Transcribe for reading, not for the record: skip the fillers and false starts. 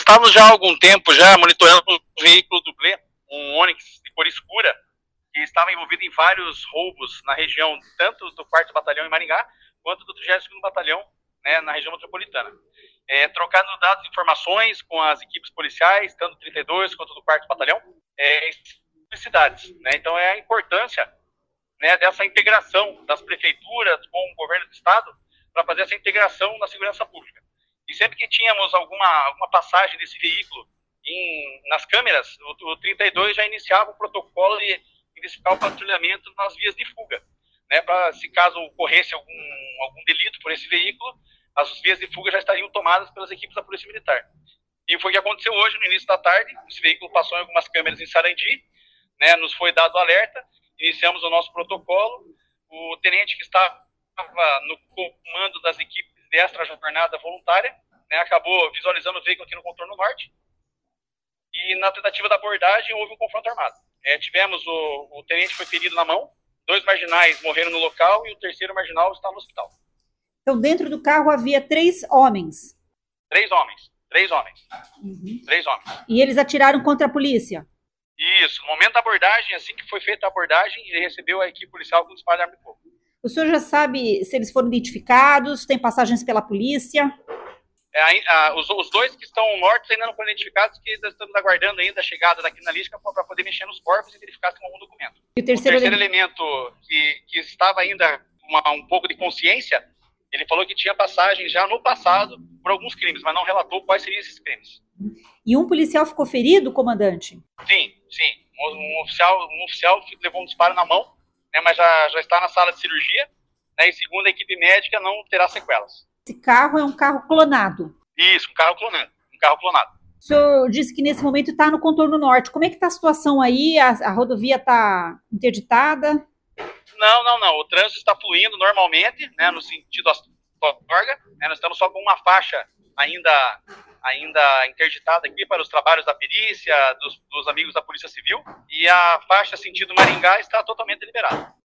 estávamos já há algum tempo já monitorando um veículo dublê, um Onix de cor escura, que estava envolvido em vários roubos na região, tanto do 4º Batalhão em Maringá, quanto do 32º Batalhão, né, na região metropolitana. Trocando dados e informações com as equipes policiais, tanto do 32 quanto do 4º Batalhão, cidades, né? Então é a importância, né, dessa integração das prefeituras com o governo do estado para fazer essa integração na segurança pública. E sempre que tínhamos alguma passagem desse veículo nas câmeras, o 32 já iniciava o protocolo de identificar o patrulhamento nas vias de fuga, né, para se caso ocorresse algum delito por esse veículo, as vias de fuga já estariam tomadas pelas equipes da Polícia Militar. E foi o que aconteceu hoje, no início da tarde. Esse veículo passou em algumas câmeras em Sarandi, né, nos foi dado alerta, iniciamos o nosso protocolo. O tenente que estava no comando das equipes de extra jornada voluntária, né, acabou visualizando o veículo aqui no contorno norte, e na tentativa da abordagem houve um confronto armado. Tivemos o tenente foi ferido na mão, 2 marginais morreram no local e o 3º marginal está no hospital. Então, dentro do carro havia 3 homens. 3 homens. Uhum. 3 homens. E eles atiraram contra a polícia? Isso. No momento da abordagem, assim que foi feita a abordagem, ele recebeu a equipe policial com disparo de arma de fogo. O senhor já sabe se eles foram identificados, tem passagens pela polícia? Os 2 que estão mortos ainda não foram identificados, que nós estamos aguardando ainda a chegada da criminalística para poder mexer nos corpos e verificar se tem algum documento. E o terceiro elemento que estava ainda um pouco de consciência, ele falou que tinha passagem já no passado por alguns crimes, mas não relatou quais seriam esses crimes. E um policial ficou ferido, comandante? Sim. Um oficial levou um disparo na mão, né, mas já está na sala de cirurgia, né, e segundo a equipe médica não terá sequelas. Esse carro é um carro clonado? Isso, um carro clonado. O senhor disse que nesse momento está no contorno norte. Como é que está a situação aí? A rodovia está interditada? Não. O trânsito está fluindo normalmente, né, no sentido Astorga, né, nós estamos só com uma faixa ainda interditada aqui para os trabalhos da perícia, dos amigos da Polícia Civil, e a faixa sentido Maringá está totalmente liberada.